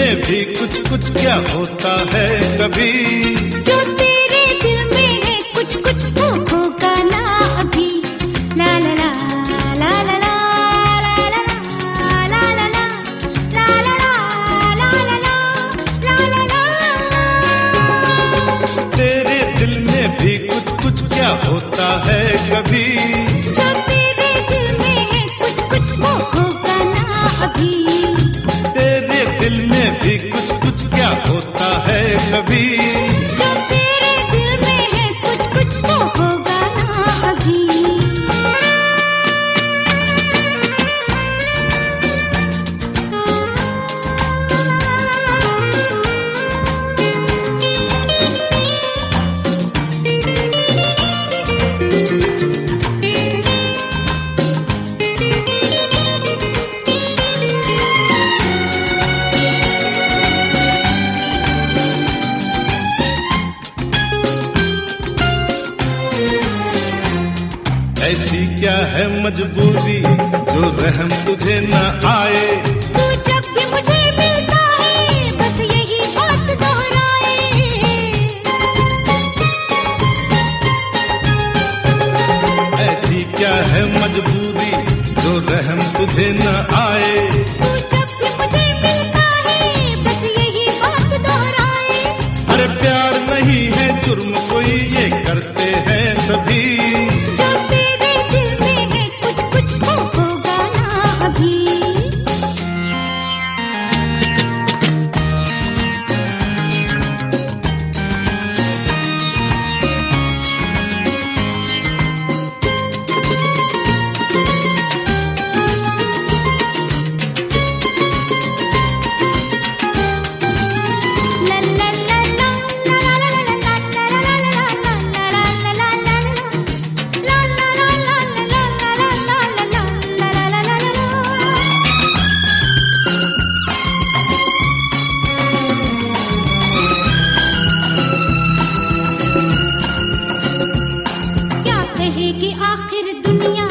में भी कुछ कुछ क्या होता है कभी। जो तेरे दिल में है कुछ कुछ वो होगा ना अभी। ला ला ला ला ला ला ला ला ला ला ला ला ला ला ला ला। तेरे दिल में भी कुछ कुछ क्या होता है कभी। जो तेरे दिल में है कुछ कुछ वो होगा ना अभी। तेरे दिल में भी कुछ कुछ क्या होता है कभी। जो तेरे दिल में है कुछ कुछ वो होगा ना अभी। ऐसी क्या है मजबूरी जो रहम तुझे न आए। तू जब भी मुझे मिलता है बस यही बात दोहराए। ऐसी क्या है मजबूरी जो रहम तुझे न आए। तू जब भी मुझे मिलता है बस यही बात दोहराए। अरे प्यार नहीं है जुर्म कोई ये करते हैं सभी। जो तेरे दिल में है कुछ कुछ वो होगा ना अभी। ला ला ला ला ला ला ला ला ला ला ला ला ला क्या कहेगी आखिर दुनिया